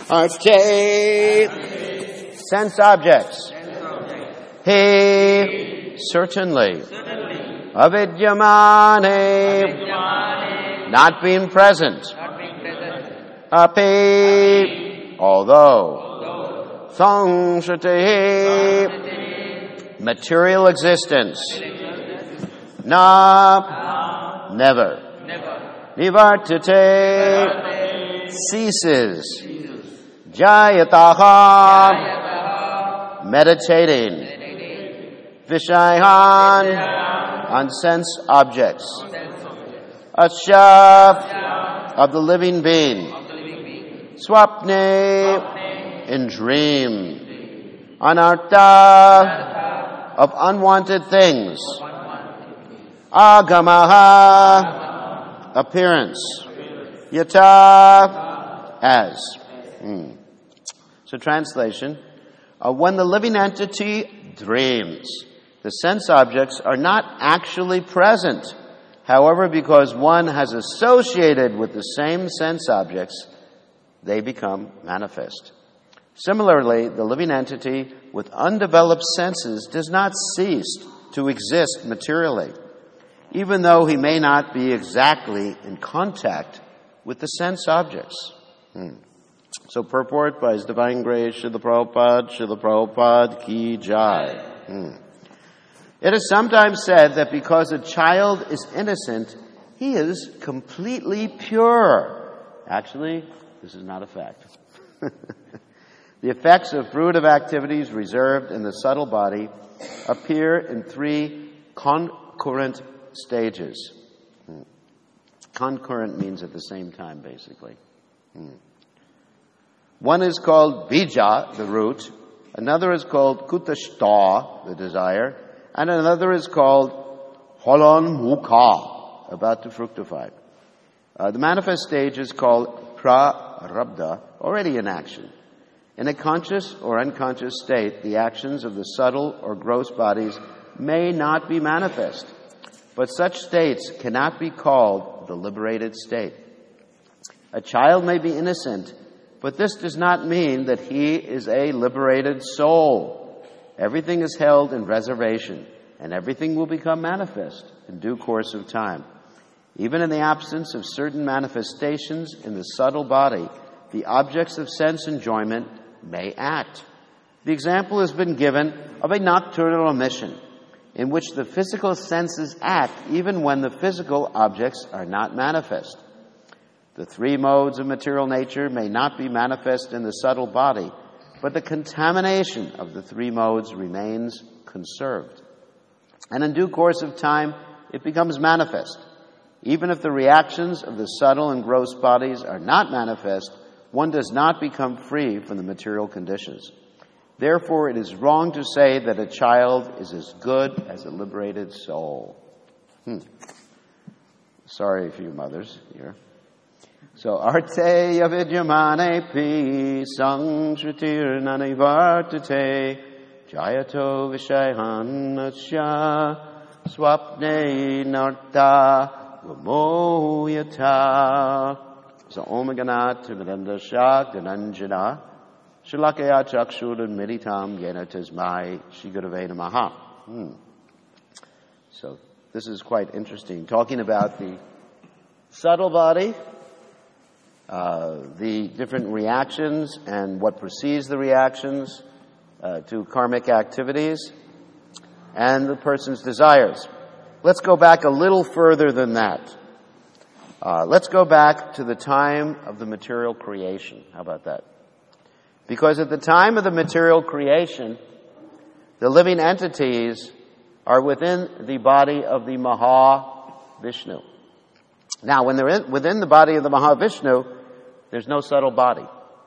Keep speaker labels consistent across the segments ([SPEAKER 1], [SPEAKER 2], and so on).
[SPEAKER 1] Arte. Sense objects. He. Certainly. Avidyamane. Not being present. Api. Although. Samshati. Material existence. Na. Never. Nivartate. Ceases. Jayataha. Meditating. Vishayan. On sense objects. Asha. Of the living being. Swapne. In dream. Anartha. Of unwanted things. Agamaha. Appearance. Yata. As. So translation. When the living entity dreams, the sense objects are not actually present. However, because one has associated with the same sense objects, they become manifest. Similarly, the living entity with undeveloped senses does not cease to exist materially, even though he may not be exactly in contact with the sense objects. So purport by His Divine Grace, Srila Prabhupada Ki Jai. It is sometimes said that because a child is innocent, he is completely pure. Actually, this is not a fact. The effects of fruitive activities reserved in the subtle body appear in 3 concurrent stages. Concurrent means at the same time, basically. One is called bija, the root. Another is called kutashta, the desire. And another is called holon mukha, about to fructify. The manifest stage is called prarabdha, already in action. In a conscious or unconscious state, the actions of the subtle or gross bodies may not be manifest. But such states cannot be called the liberated state. A child may be innocent, but this does not mean that he is a liberated soul. Everything is held in reservation, and everything will become manifest in due course of time. Even in the absence of certain manifestations in the subtle body, the objects of sense enjoyment may act. The example has been given of a nocturnal emission, in which the physical senses act even when the physical objects are not manifest. The 3 modes of material nature may not be manifest in the subtle body, but the contamination of the 3 modes remains conserved. And in due course of time, it becomes manifest. Even if the reactions of the subtle and gross bodies are not manifest, one does not become free from the material conditions. Therefore, it is wrong to say that a child is as good as a liberated soul. Sorry for you mothers here. So, arte avidyamane pi samshritir nanivartate jayato vishayanasya swapne narta vamoyata. So, Om Ganat Vidandasya Gananjana Shalakaya Chakshuran Meditam Yena Tasmai Shri Gurave Namaha. So, this is quite interesting. Talking about the subtle body, the different reactions and what precedes the reactions to karmic activities, and the person's desires. Let's go back a little further than that. Let's go back to the time of the material creation. How about that? Because at the time of the material creation, the living entities are within the body of the Mahavishnu. Now, when they're within the body of the Mahavishnu, there's no subtle body.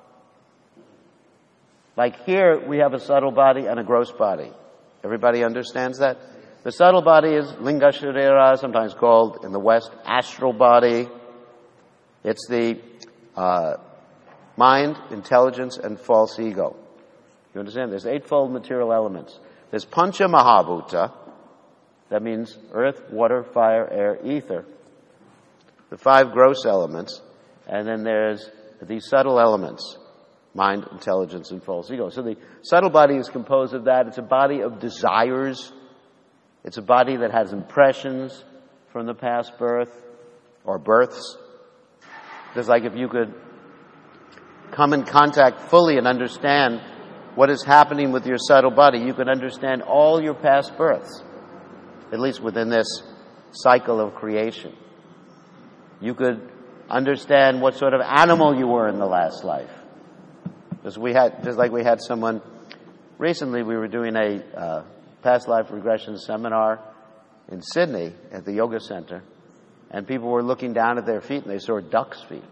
[SPEAKER 1] Like here, we have a subtle body and a gross body. Everybody understands that? The subtle body is Linga Sharira, sometimes called in the West astral body. It's the mind, intelligence, and false ego. You understand? There's 8-fold material elements. There's Pancha Mahabhuta. That means earth, water, fire, air, ether. The 5 gross elements. And then there's the subtle elements. mind, intelligence, and false ego. So the subtle body is composed of that. It's a body of desires. It's a body that has impressions from the past birth or births. Just like if you could come in contact fully and understand what is happening with your subtle body, you could understand all your past births, at least within this cycle of creation. You could understand what sort of animal you were in the last life. Just like we had someone recently, we were doing a past life regression seminar in Sydney at the yoga center, and people were looking down at their feet and they saw duck's feet.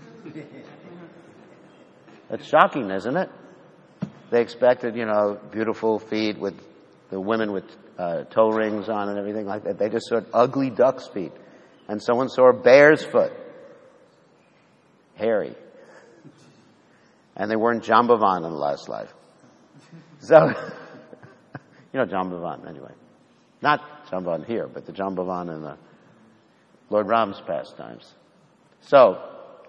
[SPEAKER 1] It's shocking, isn't it? They expected, beautiful feet with the women with toe rings on and everything like that. They just saw ugly duck's feet. And someone saw a bear's foot. Hairy. And they weren't Jambavan in the last life. So, Jambavan anyway. Not Jambavan here, but the Jambavan in the Lord Ram's pastimes. So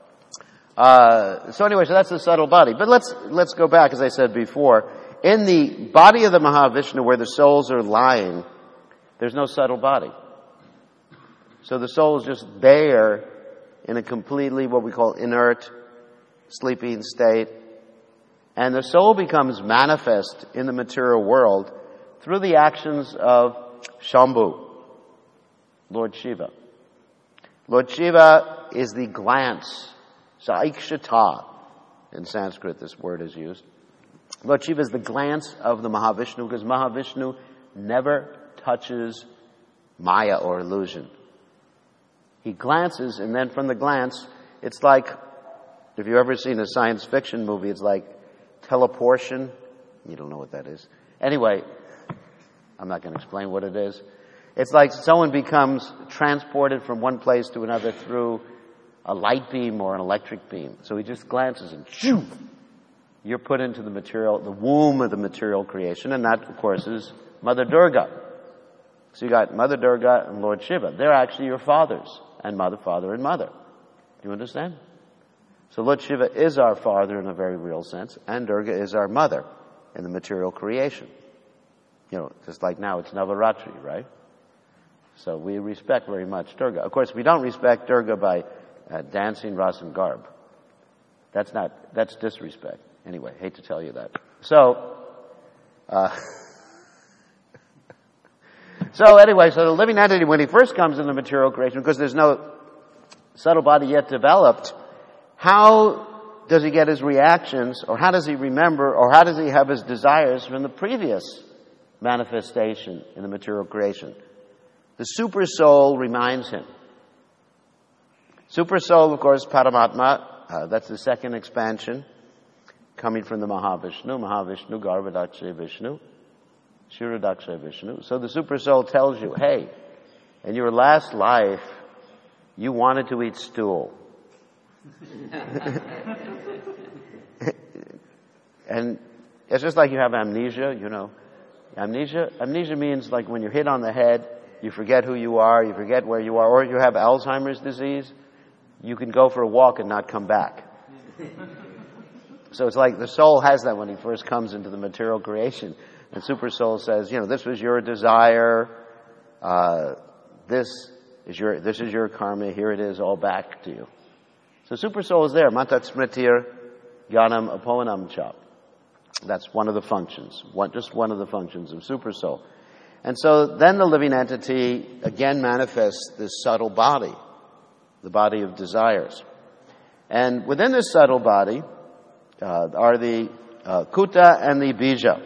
[SPEAKER 1] that's the subtle body. But let's go back, as I said before. In the body of the Mahavishnu, where the souls are lying, there's no subtle body. So the soul is just there in a completely what we call inert, sleeping state. And the soul becomes manifest in the material world through the actions of Shambhu, Lord Shiva. Lord Shiva is the glance. Saikshata. In Sanskrit, this word is used. Lord Shiva is the glance of the Mahavishnu, because Mahavishnu never touches Maya or illusion. He glances, and then from the glance, it's like, if you've ever seen a science fiction movie, it's like teleportation. You don't know what that is. Anyway, I'm not going to explain what it is. It's like someone becomes transported from one place to another through a light beam or an electric beam. So he just glances and shoo! You're put into the womb of the material creation, and that, of course, is Mother Durga. So you got Mother Durga and Lord Shiva. They're actually your fathers, and mother, father, and mother. Do you understand? So Lord Shiva is our father in a very real sense, and Durga is our mother in the material creation. Just like now it's Navaratri, right? So we respect very much Durga. Of course, we don't respect Durga by dancing Ras and Garb. That's disrespect. Anyway, hate to tell you that. So the living entity, when he first comes in the material creation, because there's no subtle body yet developed, how does he get his reactions, or how does he remember, or how does he have his desires from the previous manifestation in the material creation? The super soul reminds him. Super soul, of course, Paramatma, that's the second expansion, coming from the Mahavishnu, Garbhadakshay Vishnu, Shiradakshay Vishnu. So the super soul tells you, hey, in your last life, you wanted to eat stool. And it's just like you have amnesia, Amnesia means like when you're hit on the head, you forget who you are, you forget where you are, or you have Alzheimer's disease, you can go for a walk and not come back. So it's like the soul has that when he first comes into the material creation. And super soul says, this was your desire, this is your karma, here it is, all back to you. So super soul is there. Matat smritir jnanam apohanam cha. That's one of the functions, just one of the functions of super soul. And so then the living entity again manifests this subtle body, the body of desires. And within this subtle body are the kuta and the bija.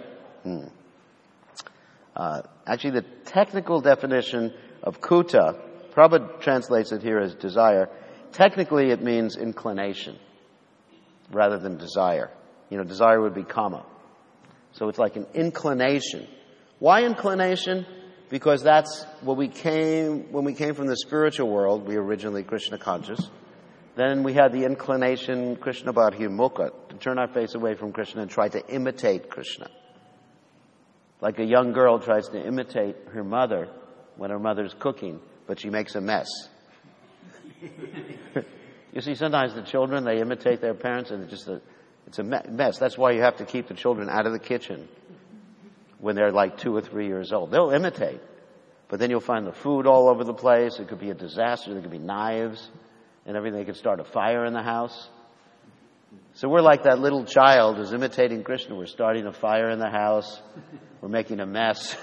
[SPEAKER 1] Actually, the technical definition of kuta, Prabhupada translates it here as desire. Technically, it means inclination rather than desire. Desire would be kama. So it's like an inclination. Why inclination? Because that's when we came from the spiritual world. We were originally Krishna conscious. Then we had the inclination, Krishna Bharhimukha, to turn our face away from Krishna and try to imitate Krishna. Like a young girl tries to imitate her mother when her mother's cooking, but she makes a mess. You see, sometimes the children, they imitate their parents, and it's It's a mess. That's why you have to keep the children out of the kitchen when they're like 2 or 3 years old. They'll imitate. But then you'll find the food all over the place. It could be a disaster. There could be knives and everything. They could start a fire in the house. So we're like that little child who's imitating Krishna. We're starting a fire in the house. We're making a mess.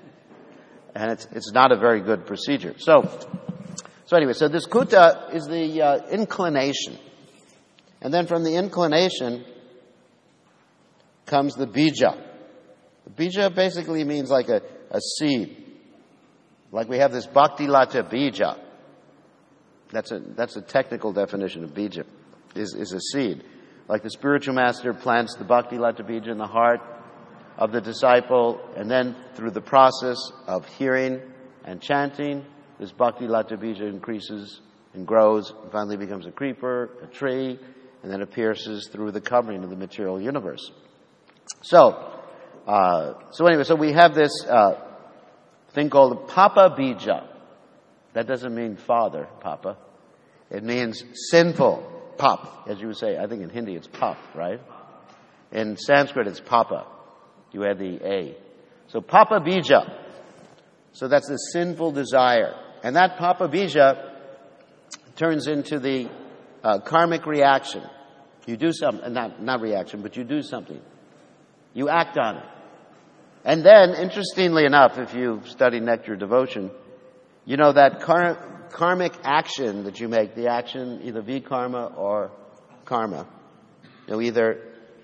[SPEAKER 1] And it's not a very good procedure. So anyway, so this kuta is the inclination. And then from the inclination comes the bija. The bija basically means like a seed. Like we have this bhakti lata bija. That's a technical definition of bija, is a seed. Like the spiritual master plants the bhakti lata bija in the heart of the disciple, and then through the process of hearing and chanting, this bhakti lata bija increases and grows, and finally becomes a creeper, a tree, and then it pierces through the covering of the material universe. So anyway, so we have this thing called Papa Bija. That doesn't mean father, Papa. It means sinful. Pap, as you would say. I think in Hindi it's pap, right? In Sanskrit it's Papa. You add the A. So Papa Bija. So that's the sinful desire. And that Papa Bija turns into the karmic reaction. You do something, not reaction, but you do something. You act on it. And then, interestingly enough, if you study Nectar Devotion, you know that karmic action that you make, the action, either vikarma or karma, either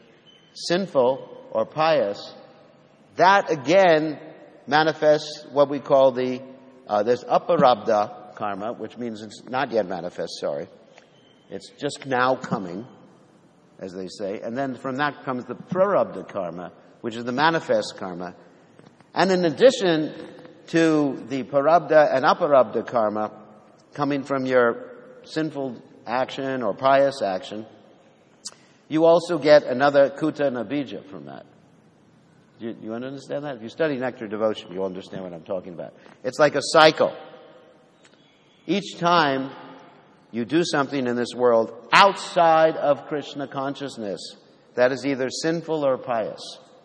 [SPEAKER 1] sinful or pious, that again manifests what we call there's aparabdha karma, which means it's not yet manifest, It's just now coming, as they say. And then from that comes the prarabdha karma, which is the manifest karma. And in addition to the parabdha and aparabdha karma coming from your sinful action or pious action, you also get another kuta and a bija from that. You understand that? If you study Nectar Devotion, you'll understand what I'm talking about. It's like a cycle. Each time you do something in this world outside of Krishna consciousness, that is either sinful or pious.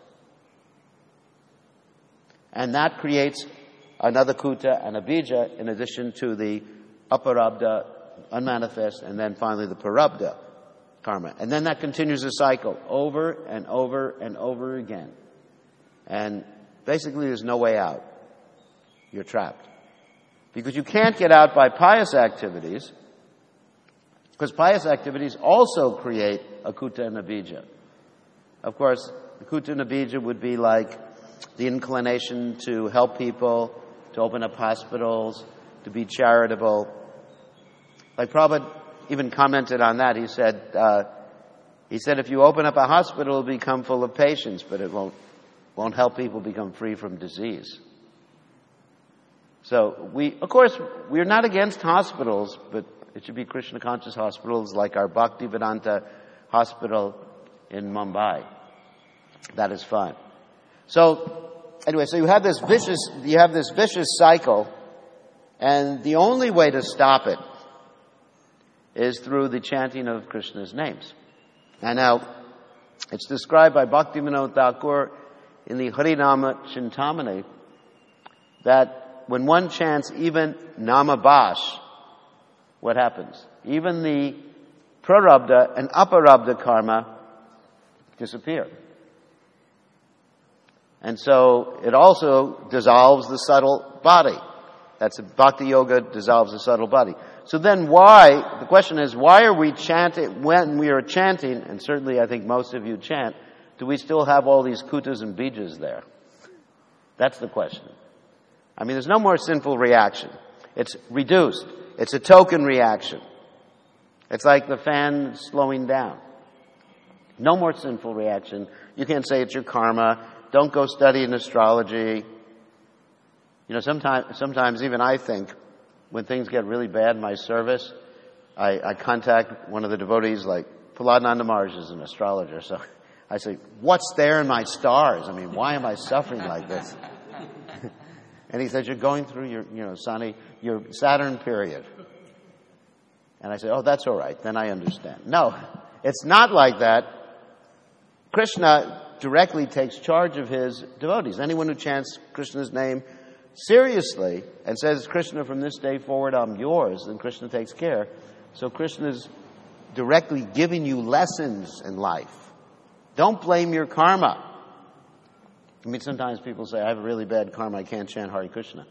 [SPEAKER 1] And that creates another kuta and a bija in addition to the aparabdha, unmanifest, and then finally the parabdha karma. And then that continues a cycle over and over and over again. And basically there's no way out. You're trapped. Because you can't get out by pious activities, because pious activities also create a kuta and a bija. Of course, the kuta and a bija would be like the inclination to help people, to open up hospitals, to be charitable. Like Prabhupada even commented on that. He said if you open up a hospital, it'll become full of patients, but it won't help people become free from disease. So we're not against hospitals, but it should be Krishna conscious hospitals like our Bhaktivedanta hospital in Mumbai. That is fine. So anyway, so you have this vicious cycle, and the only way to stop it is through the chanting of Krishna's names. And now, it's described by Bhaktivinoda Thakur in the Harinama Chintamani that when one chants even Namabash, what happens? Even the prarabdha and aparabdha karma disappear. And so it also dissolves the subtle body. That's Bhakti Yoga dissolves the subtle body. So then the question is, why are we chanting, when we are chanting, and certainly I think most of you chant, do we still have all these kutas and bijas there? That's the question. I mean, there's no more sinful reaction. It's reduced. It's a token reaction. It's like the fan slowing down. No more sinful reaction. You can't say it's your karma. Don't go study in astrology. Sometimes even I think, when things get really bad in my service, I contact one of the devotees, like Prahlad Maharaj is an astrologer, so I say, what's there in my stars? I mean, why am I suffering like this? And he says, you're going through your Saturn period. And I say, oh, that's all right. Then I understand. No, it's not like that. Krishna directly takes charge of his devotees. Anyone who chants Krishna's name seriously and says, Krishna, from this day forward, I'm yours, then Krishna takes care. So Krishna's directly giving you lessons in life. Don't blame your karma. I mean, sometimes people say, I have a really bad karma, I can't chant Hare Krishna.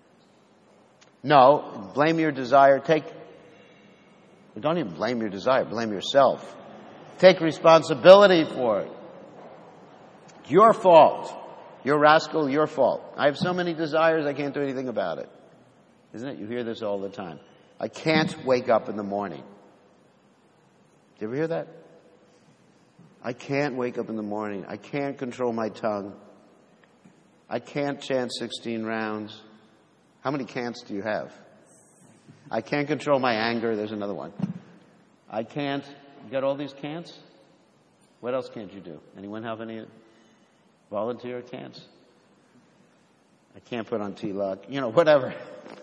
[SPEAKER 1] No, blame your desire. Don't even blame your desire, blame yourself. Take responsibility for it. It's your fault. You're a rascal, your fault. I have so many desires, I can't do anything about it. Isn't it? You hear this all the time. I can't wake up in the morning. Do you ever hear that? I can't wake up in the morning. I can't control my tongue. I can't chant 16 rounds. How many can'ts do you have? I can't control my anger. There's another one. I can't. You got all these can'ts? What else can't you do? Anyone have any volunteer can'ts? I can't put on tilak. Whatever.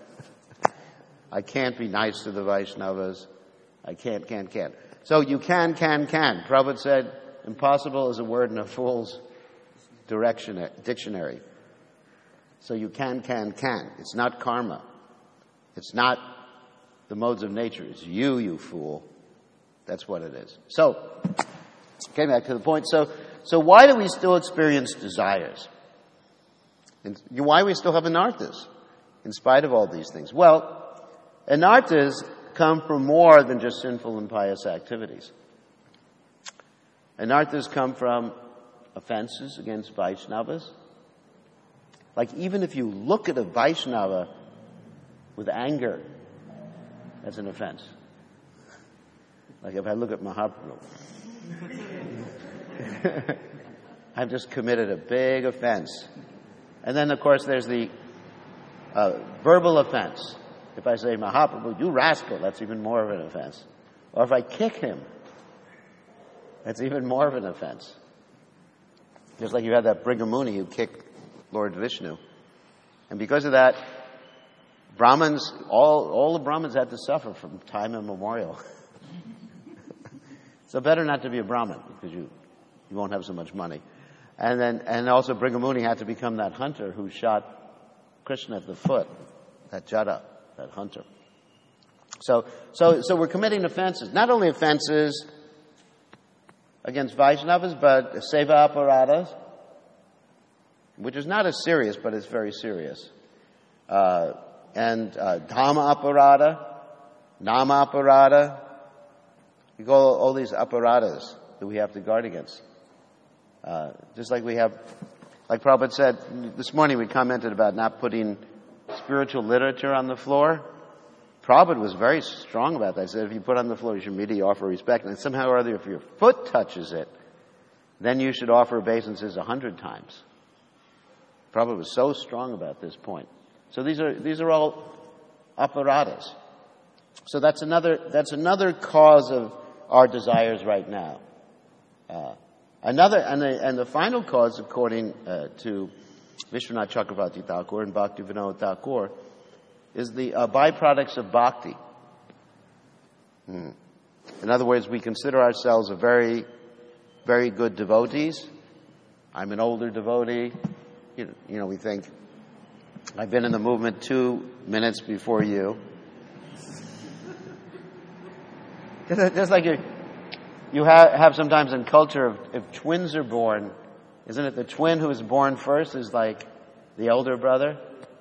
[SPEAKER 1] I can't be nice to the Vaishnavas. I can't. So you can. Prabhupada said, impossible is a word in a fool's dictionary. So you can. It's not karma. It's not the modes of nature. It's you fool. That's what it is. So, getting back to the point. So why do we still experience desires? And why do we still have anarthas in spite of all these things? Well, anarthas come from more than just sinful and pious activities. Anarthas come from offenses against Vaishnavas. Like even if you look at a Vaishnava with anger, that's an offense. Like if I look at Mahaprabhu, I've just committed a big offense. And then, of course, there's the verbal offense. If I say, Mahaprabhu, you rascal, that's even more of an offense. Or if I kick him, that's even more of an offense. Just like you had that Brigamuni who kicked Lord Vishnu. And because of that, Brahmins, all the Brahmins had to suffer from time immemorial. So better not to be a Brahmin, because you won't have so much money. And also Brigamuni had to become that hunter who shot Krishna at the foot, that Jada, that hunter. So we're committing offenses. Not only offenses against Vaishnavas, but seva aparadas, which is not as serious, but it's very serious. And dhamma aparada, nama aparada. You go all these apparatas that we have to guard against. Just like we have, like Prabhupada said, this morning we commented about not putting spiritual literature on the floor. Prabhupada was very strong about that. He said if you put it on the floor, you should immediately offer respect. And somehow or other, if your foot touches it, then you should offer obeisances 100 times. Prabhupada was so strong about this point. So these are all apparatas. So that's another cause of our desires right now. The final cause, according to Vishwanath Chakravarti Thakur and Bhaktivinoda Thakur, is the byproducts of bhakti. In other words, we consider ourselves a very, very good devotees. I'm an older devotee. We think, I've been in the movement 2 minutes before you. Just like you have sometimes in culture, if twins are born, isn't it the twin who is born first is like the older brother?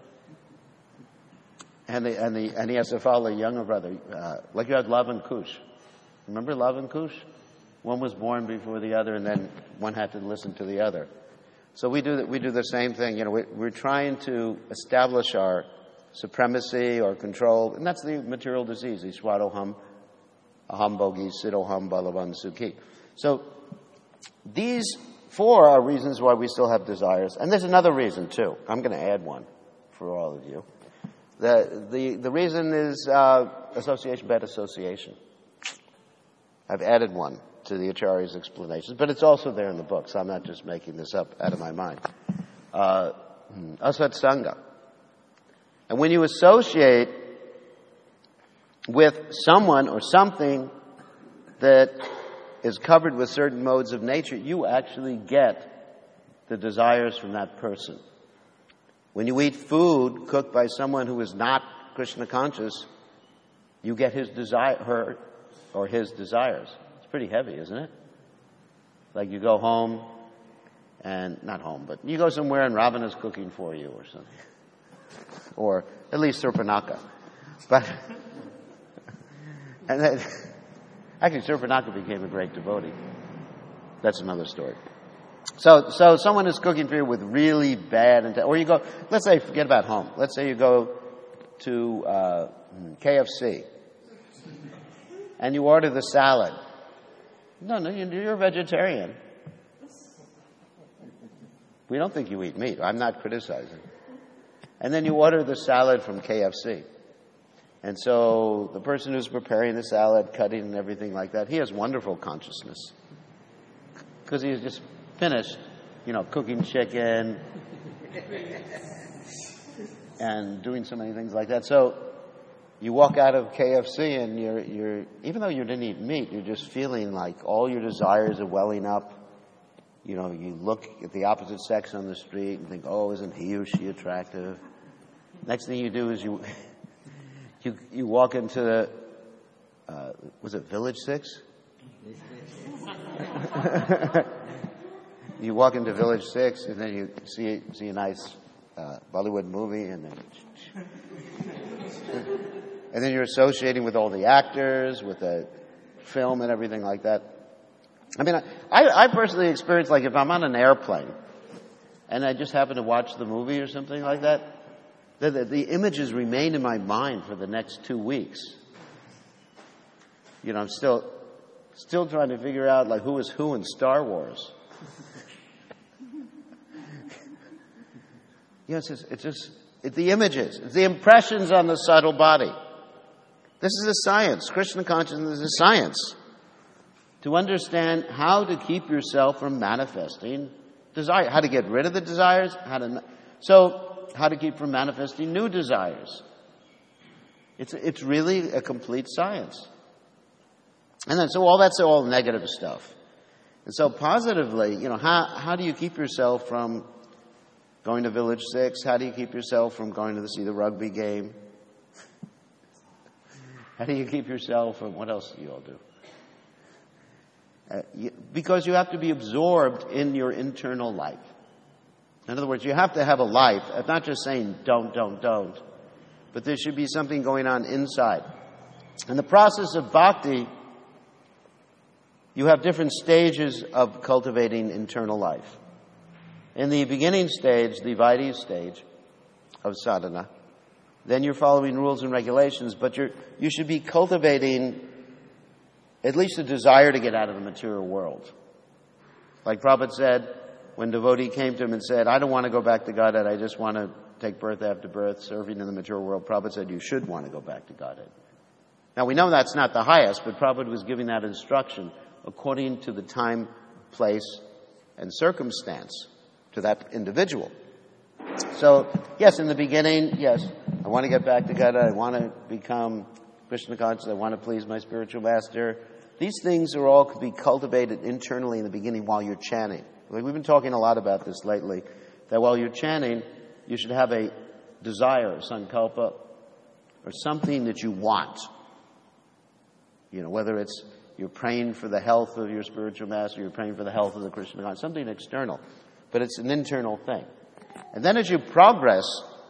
[SPEAKER 1] And he has to follow the younger brother. Like you had Lava and Kush. Remember Lava and Kush? One was born before the other, and then one had to listen to the other. So we do the same thing. We're trying to establish our supremacy or control, and that's the material disease. Ishwaroham, aham bhogi, siddhoham, balavan sukhi. So these 4 are reasons why we still have desires, and there's another reason too. I'm going to add one for all of you. The reason is association, bad association. I've added one to the Acharya's explanations, but it's also there in the book, so I'm not just making this up out of my mind. Asat Sangha. And when you associate with someone or something that is covered with certain modes of nature, you actually get the desires from that person. When you eat food cooked by someone who is not Krishna conscious, you get his desires. It's pretty heavy, isn't it? Like you go home, and not home, but you go somewhere and Ravana's cooking for you or something. Or at least Surpanaka. But, and then, actually Surpanaka became a great devotee. That's another story. So someone is cooking for you with really bad, or you go, let's say, forget about home. Let's say you go to KFC and you order the salad. No, you're a vegetarian. We don't think you eat meat. I'm not criticizing. And then you order the salad from KFC. And so the person who's preparing the salad, cutting and everything like that, he has wonderful consciousness. Because he's just finished, cooking chicken and doing so many things like that. So you walk out of KFC and you're even though you didn't eat meat, you're just feeling like all your desires are welling up. You look at the opposite sex on the street and think, oh, isn't he or she attractive? Next thing you do is you walk into the, was it Village 6? You walk into Village 6 and then you see a nice Bollywood movie and then you're associating with all the actors, with the film and everything like that. I mean, I personally experience, like, if I'm on an airplane and I just happen to watch the movie or something like that, the images remain in my mind for the next 2 weeks. I'm still trying to figure out, like, who is who in Star Wars. It's the images. It's the impressions on the subtle body. This is a science. Krishna consciousness is a science. To understand how to keep yourself from manifesting desire, how to get rid of the desires, how to keep from manifesting new desires. It's really a complete science. And then, so all that's all negative stuff. And so positively, how do you keep yourself from going to Village 6? How do you keep yourself from going to see the rugby game? How do you keep yourself from, what else do you all do? Because you have to be absorbed in your internal life. In other words, you have to have a life. I'm not just saying don't, but there should be something going on inside. In the process of bhakti, you have different stages of cultivating internal life. In the beginning stage, the Vaidhi stage of sadhana, then you're following rules and regulations, but you should be cultivating at least a desire to get out of the material world. Like Prabhupada said, when devotee came to him and said, I don't want to go back to Godhead, I just want to take birth after birth, serving in the material world, Prabhupada said, you should want to go back to Godhead. Now we know that's not the highest, but Prabhupada was giving that instruction according to the time, place, and circumstance to that individual. So, yes, in the beginning, yes, I want to get back to Godhead, I want to become Krishna conscious, I want to please my spiritual master. These things are all could be cultivated internally in the beginning while you're chanting. We've been talking a lot about this lately, that while you're chanting, you should have a desire, a sankalpa, or something that you want. Whether it's you're praying for the health of your spiritual master, you're praying for the health of the Krishna conscious, something external. But it's an internal thing. And then as you progress,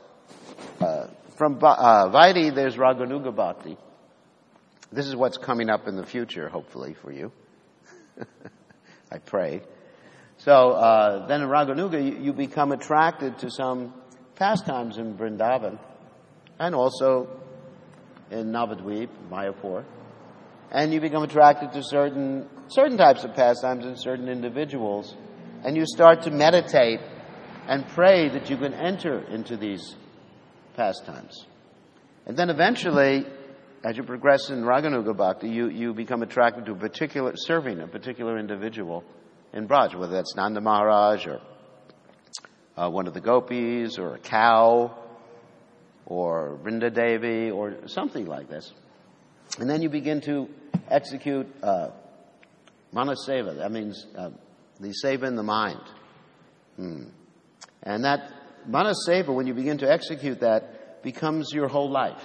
[SPEAKER 1] from Vaidhi, there's Raganuga Bhakti. This is what's coming up in the future, hopefully, for you. I pray. So then in Raganuga, you become attracted to some pastimes in Vrindavan and also in Navadvip, Mayapur. And you become attracted to certain types of pastimes in certain individuals. And you start to meditate and pray that you can enter into these pastimes. And then eventually, as you progress in Raganuga Bhakti, you become attracted to serving a particular individual in Braj, whether that's Nanda Maharaj or one of the gopis or a cow or Vrinda Devi or something like this. And then you begin to execute Manaseva, that means the seva in the mind. And that Manaseva, when you begin to execute that, becomes your whole life.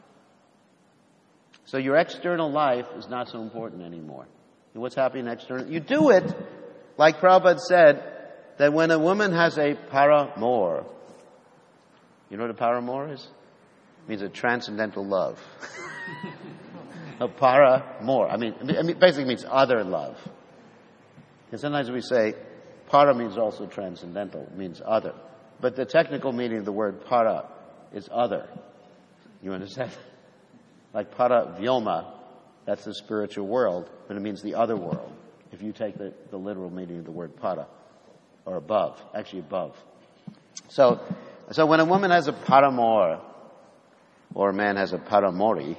[SPEAKER 1] So your external life is not so important anymore. And what's happening externally? You do it, like Prabhupada said, that when a woman has a paramour, you know what a paramour is? It means a transcendental love. A paramour. I mean, basically means other love. And sometimes we say, para means also transcendental, it means other. But the technical meaning of the word para is other. You understand? Like para vyoma, that's the spiritual world, but it means the other world. If you take the literal meaning of the word para, or above, actually above. So when a woman has a paramour, or a man has a paramori,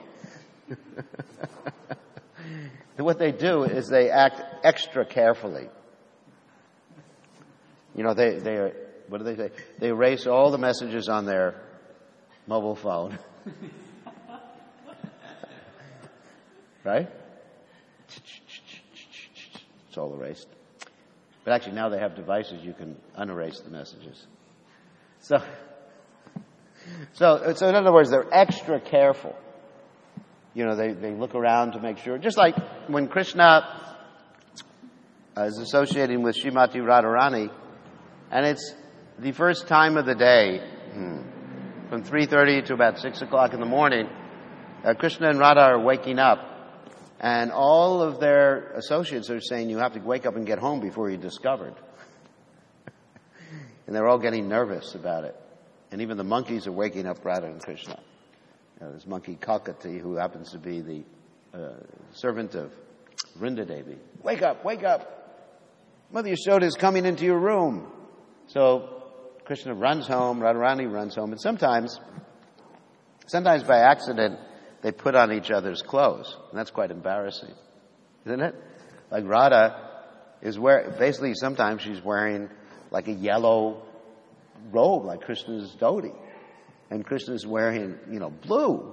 [SPEAKER 1] what they do is they act extra carefully. You know, they what do they say? They erase all the messages on their mobile phone. Right? It's all erased. But actually now they have devices you can unerase the messages. So in other words, they're extra careful. You know, they look around to make sure. Just like when Krishna is associating with Srimati Radharani, and it's the first time of the day, from 3:30 to about 6 o'clock in the morning, Krishna and Radha are waking up, and all of their associates are saying, you have to wake up and get home before you're discovered. And they're all getting nervous about it. And even the monkeys are waking up Radha and Krishna. This monkey Kalkati, who happens to be the servant of Vrindadevi. Wake up, wake up. Mother Yashoda is coming into your room. So Krishna runs home, Radharani runs home, and sometimes by accident, they put on each other's clothes. And that's quite embarrassing, isn't it? Like Radha is basically sometimes she's wearing like a yellow robe, like Krishna's dhoti. And Krishna's wearing, blue.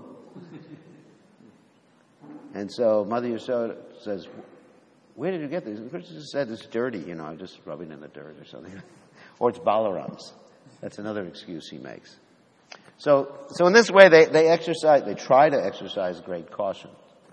[SPEAKER 1] And so Mother Yashoda says, where did you get this? And Krishna said, it's dirty, I'm just rubbing in the dirt or something. Or it's Balaram's. That's another excuse he makes. So in this way, they try to exercise great caution.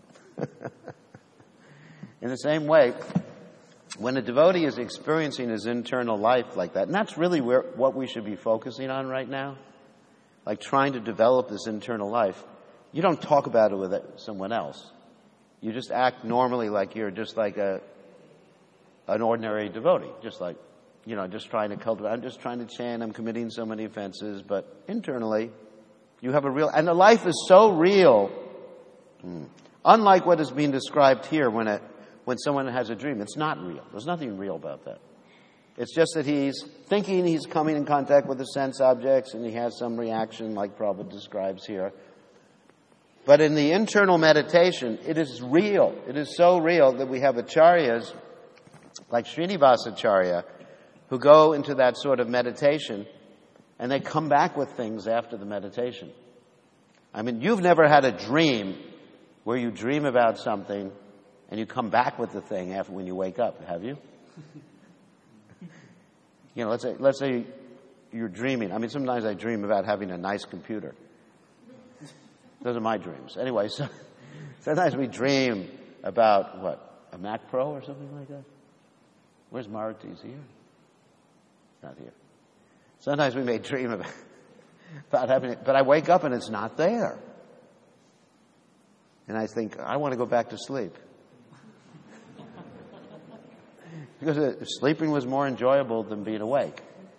[SPEAKER 1] In the same way, when a devotee is experiencing his internal life like that, and that's really what we should be focusing on right now, like trying to develop this internal life, you don't talk about it with someone else. You just act normally like you're just like an ordinary devotee, just like, just trying to cultivate. I'm just trying to chant. I'm committing so many offenses, but internally, you have and the life is so real. Unlike what is being described here when someone has a dream. It's not real. There's nothing real about that. It's just that he's thinking he's coming in contact with the sense objects and he has some reaction like Prabhupada describes here. But in the internal meditation, it is real. It is so real that we have acharyas like Srinivasacharya who go into that sort of meditation and they come back with things after the meditation. I mean, you've never had a dream where you dream about something and you come back with the thing after when you wake up, have you? Let's say you're dreaming. I mean, sometimes I dream about having a nice computer. Those are my dreams. Anyway, so sometimes we dream about, a Mac Pro or something like that? Where's Maruti? Is he here? Not here. Sometimes we may dream about having it, but I wake up and it's not there. And I think, I want to go back to sleep. Because sleeping was more enjoyable than being awake.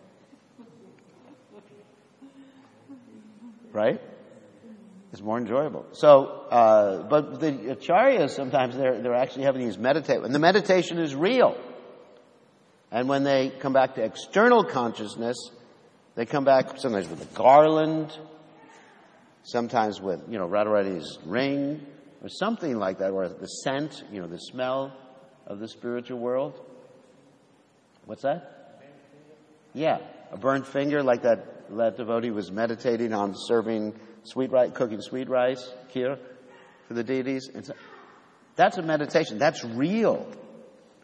[SPEAKER 1] Right? It's more enjoyable. So, but the acharyas sometimes they're actually having these and the meditation is real. And when they come back to external consciousness, they come back sometimes with a garland, sometimes with, Radharani's ring, or something like that, or the scent, the smell of the spiritual world. What's that? Yeah, a burnt finger, like that devotee was meditating on serving cooking sweet rice, kheer, for the deities. That's a meditation. That's real.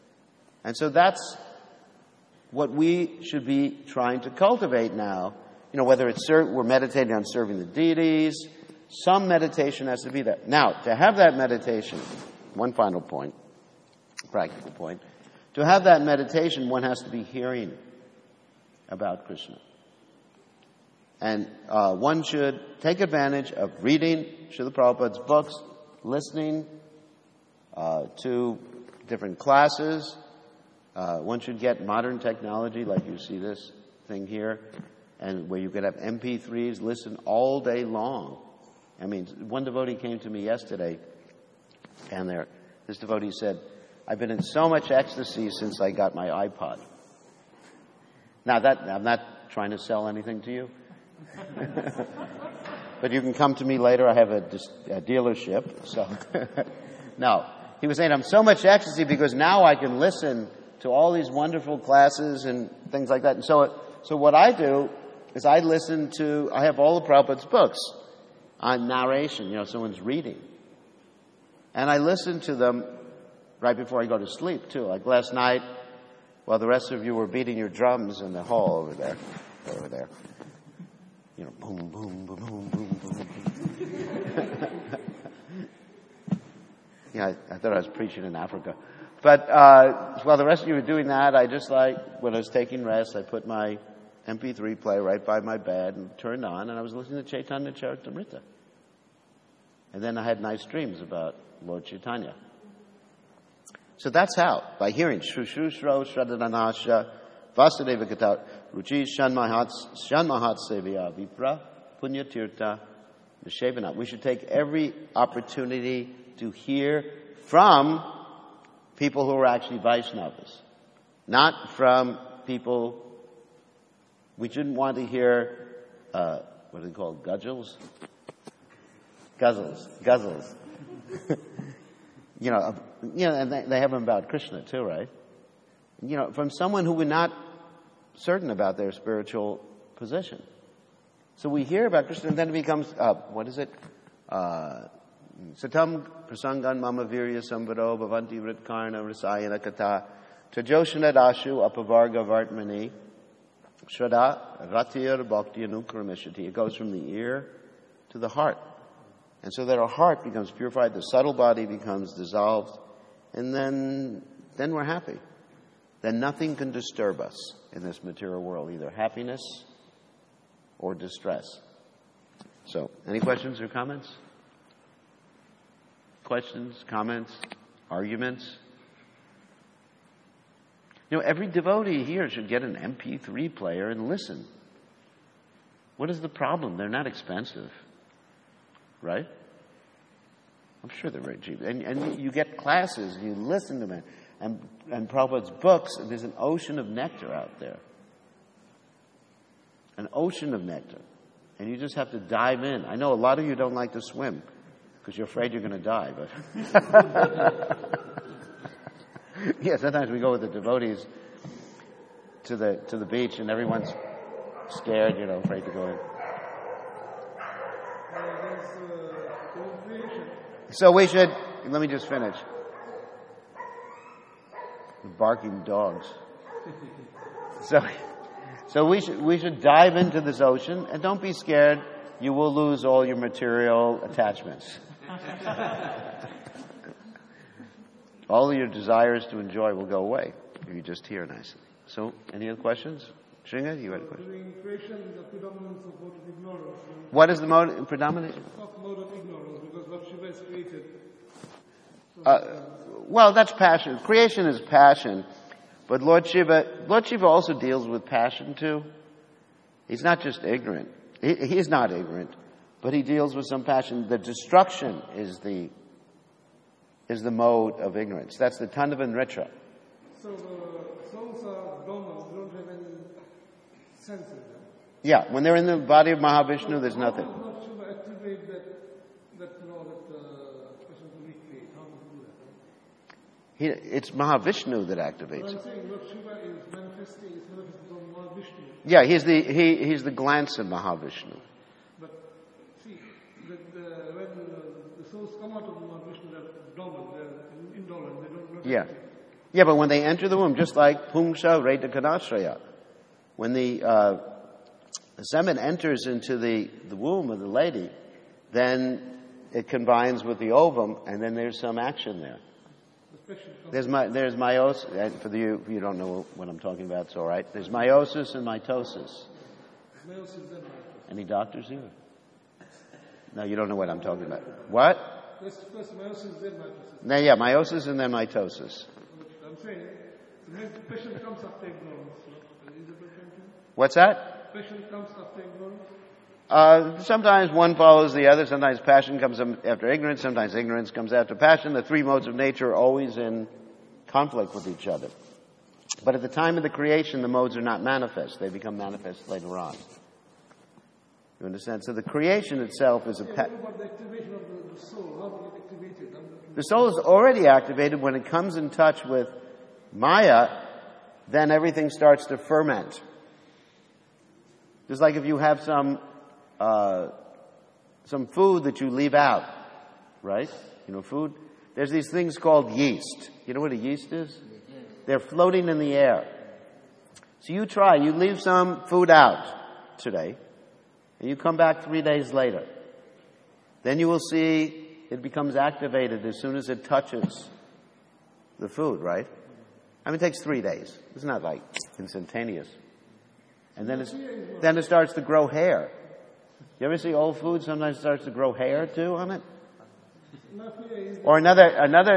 [SPEAKER 1] And so that's what we should be trying to cultivate now. Whether it's we're meditating on serving the deities, some meditation has to be there. Now, to have that meditation, one final point, practical point, to have that meditation, one has to be hearing about Krishna. And one should take advantage of reading Srila Prabhupada's books, listening to different classes. One should get modern technology, like you see this thing here, and where you could have MP3s, listen all day long. I mean, one devotee came to me yesterday, and this devotee said, "I've been in so much ecstasy since I got my iPod." Now, I'm not trying to sell anything to you, but you can come to me later. I have a dealership. So, no, he was saying, "I'm so much ecstasy because now I can listen to all these wonderful classes and things like that." And so what I do is I have all of Prabhupada's books on narration, someone's reading. And I listen to them right before I go to sleep, too. Like last night, while the rest of you were beating your drums in the hall over there. Boom, boom, boom, boom, boom, boom. Yeah, I thought I was preaching in Africa. But while the rest of you were doing that, when I was taking rest, I put my MP3 player right by my bed and turned on, and I was listening to Chaitanya Charitamrita. And then I had nice dreams about Lord Chaitanya. So that's how, by hearing Shrushro Shradanasha Vasudeva Kata Ruchi Shanmahat Sevya Vipra Punya Tirtha Nishevana. We should take every opportunity to hear from people who are actually Vaishnavas, not from people. We shouldn't want to hear, what are they called, guzzles? Guzzles. And they have them about Krishna too, right? From someone who we're not certain about their spiritual position. So we hear about Krishna, and then it becomes, Satam prasangan mama virya sambaro bhavanti ritkarna rasayana kata tajoshana dashu apavarga vartmani shraddha ratir bhakti anukramishati. It goes from the ear to the heart. And so that our heart becomes purified, the subtle body becomes dissolved, and then we're happy. Then nothing can disturb us in this material world, either happiness or distress. So, any questions or comments? Questions, comments, arguments? Every devotee here should get an MP3 player and listen. What is the problem? They're not expensive, right? I'm sure they're very cheap. And you get classes, and you listen to them, and Prabhupada's books, and there's an ocean of nectar out there. An ocean of nectar. And you just have to dive in. I know a lot of you don't like to swim, because you're afraid you're going to die, but yeah, sometimes we go with the devotees to the beach and everyone's scared, afraid to go in. So we should, let me just finish. Barking dogs. So we should dive into this ocean, and don't be scared. You will lose all your material attachments. All of your desires to enjoy will go away if you just hear nicely. So, any other questions? Shringa, you had a question?
[SPEAKER 2] During creation, the predominance of mode of ignorance.
[SPEAKER 1] What is the mode predominant?
[SPEAKER 2] Of mode of ignorance, because Lord Shiva is created.
[SPEAKER 1] Well, that's passion. Creation is passion. But Lord Shiva also deals with passion too. He's not just ignorant. He is not ignorant, but he deals with some passion. The destruction is the mode of ignorance. That's the Tandavan Nritra.
[SPEAKER 2] So the souls are dormant, they don't have any senses.
[SPEAKER 1] Yeah, when they're in the body of Mahavishnu, there's nothing.
[SPEAKER 2] How does Lord Shiva activate that person to recreate? How does he do that?
[SPEAKER 1] It's Mahavishnu that activates
[SPEAKER 2] I'm
[SPEAKER 1] it.
[SPEAKER 2] saying Lord Shiva is manifesting on Mahavishnu.
[SPEAKER 1] Yeah, he's the glance of Mahavishnu.
[SPEAKER 2] But see, when the souls come out of Mahavishnu, they're dormant, they're indolent, they don't know
[SPEAKER 1] Yeah.
[SPEAKER 2] anything.
[SPEAKER 1] Yeah, but when they enter the womb, just like Pungsha Reta Kanashraya, when the semen enters into the womb of the lady, then it combines with the ovum, and then there's some action there. There's meiosis, and for you don't know what I'm talking about, it's all right. There's meiosis and mitosis. Any doctors here? No, you don't know what I'm talking about. What?
[SPEAKER 2] First meiosis, then mitosis.
[SPEAKER 1] No, yeah, meiosis and then mitosis.
[SPEAKER 2] I'm saying, the patient comes after ignorance. Is it okay?
[SPEAKER 1] What's that?
[SPEAKER 2] Passion comes after ignorance?
[SPEAKER 1] Sometimes one follows the other. Sometimes passion comes after ignorance. Sometimes ignorance comes after passion. The three modes of nature are always in conflict with each other. But at the time of the creation, the modes are not manifest. They become manifest later on. You understand? So the creation itself is a...
[SPEAKER 2] What about the activation of the soul? How do it get activated?
[SPEAKER 1] The soul is already activated. When it comes in touch with Maya, then everything starts to ferment. Just like if you have some food that you leave out, right? You know, food. There's these things called yeast. You know what a yeast is? They're floating in the air. So you leave some food out today, and you come back 3 days later. Then you will see it becomes activated as soon as it touches the food, right? I mean, it takes 3 days. It's not like instantaneous. And then it starts to grow hair. You ever see old food sometimes starts to grow hair too on it? Or another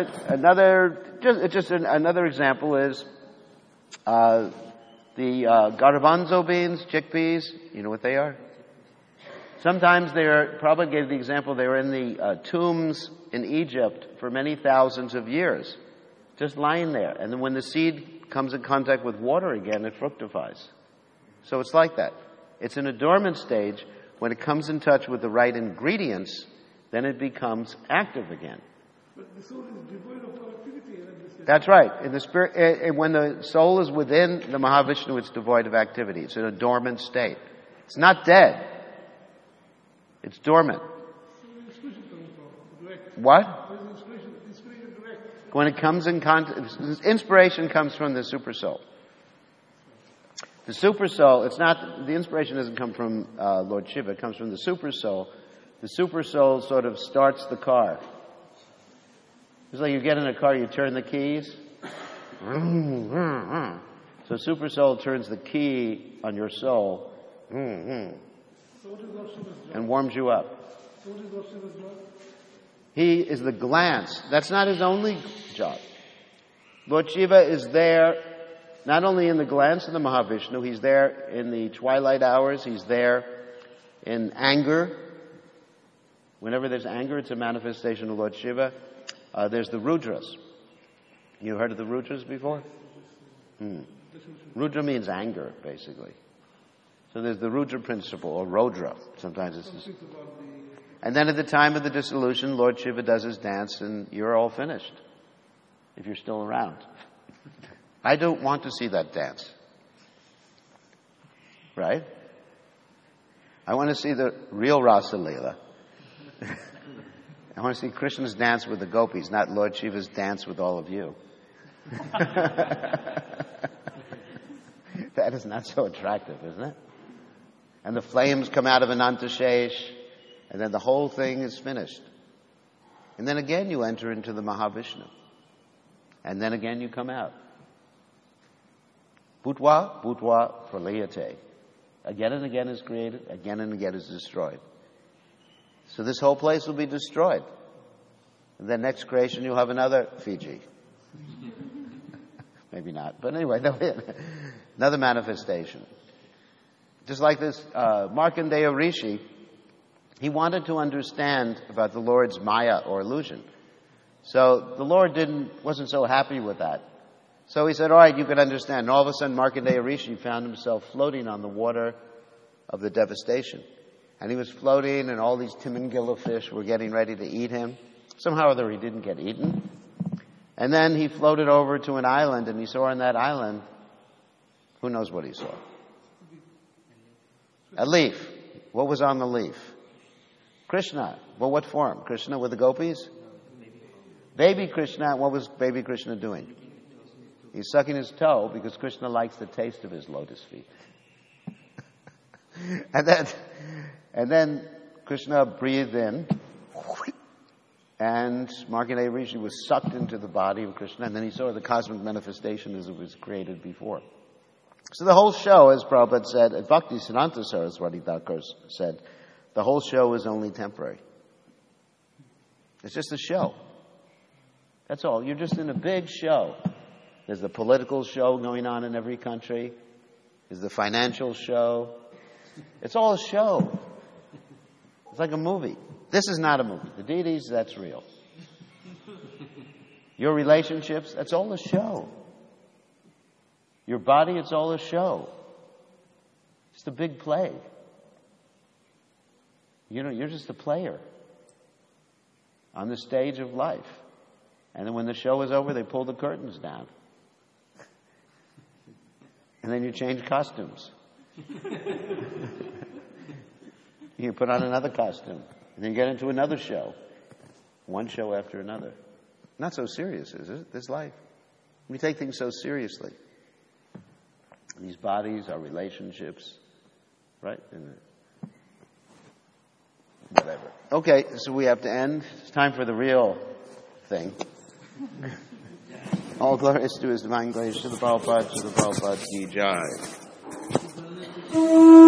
[SPEAKER 1] example is the garbanzo beans, chickpeas. You know what they are? Sometimes probably gave the example, they were in the tombs in Egypt for many thousands of years, just lying there. And then when the seed comes in contact with water again, it fructifies. So it's like that. It's in a dormant stage. When it comes in touch with the right ingredients, then it becomes active again.
[SPEAKER 2] But the soul is devoid of activity.
[SPEAKER 1] That's right. In the spirit, when the soul is within the Mahavishnu, it's devoid of activity. It's in a dormant state. It's not dead. It's dormant. What? When it comes in contact, inspiration comes from the supersoul. The supersoul, the inspiration doesn't come from Lord Shiva, it comes from the supersoul. The supersoul sort of starts the car. It's like you get in a car, you turn the keys. So supersoul turns the key on your soul and warms you up. He is the glance. That's not his only job. Lord Shiva is there not only in the glance of the Mahavishnu, he's there in the twilight hours, he's there in anger. Whenever there's anger, it's a manifestation of Lord Shiva. There's the Rudras. You heard of the Rudras before? Rudra means anger, basically. So there's the Rudra principle, or Rodra. Sometimes it's... And then at the time of the dissolution, Lord Shiva does his dance and you're all finished. If you're still around. I don't want to see that dance. Right? I want to see the real Rasa Leela. I want to see Krishna's dance with the gopis, not Lord Shiva's dance with all of you. That is not so attractive, isn't it? And the flames come out of Anantashesh, and then the whole thing is finished. And then again you enter into the Mahavishnu. And then again you come out. Bhutva pralayate. Again and again is created, again and again is destroyed. So this whole place will be destroyed. And then next creation you'll have another Fiji. Maybe not, but anyway, another manifestation. Just like this Markandeya Rishi, he wanted to understand about the Lord's Maya or illusion. So the Lord wasn't so happy with that. So he said, all right, you can understand. And all of a sudden, Markandeya Rishi found himself floating on the water of the devastation. And he was floating, and all these Timangila fish were getting ready to eat him. Somehow or other, he didn't get eaten. And then he floated over to an island, and he saw on that island, who knows what he saw? A leaf. What was on the leaf? Krishna. Well, what form? Krishna with the gopis? Baby Krishna. What was baby Krishna doing? He's sucking his toe because Krishna likes the taste of his lotus feet. and then Krishna breathed in, and Markandeya Rishi was sucked into the body of Krishna, and then he saw the cosmic manifestation as it was created before. So the whole show, as Prabhupada said, at Bhakti Siddhanta Saraswati Thakur said, the whole show is only temporary. It's just a show. That's all. You're just in a big show. There's the political show going on in every country. There's the financial show. It's all a show. It's like a movie. This is not a movie. The deities, that's real. Your relationships, that's all a show. Your body, it's all a show. It's a big play. You're just a player on the stage of life. And then when the show is over, they pull the curtains down. And then you change costumes. You put on another costume. And then you get into another show. One show after another. Not so serious, is it? This life. We take things so seriously. These bodies, our relationships, right? Whatever. Okay, so we have to end. It's time for the real thing. All glories to His divine grace, to the Prabhupada ki jai.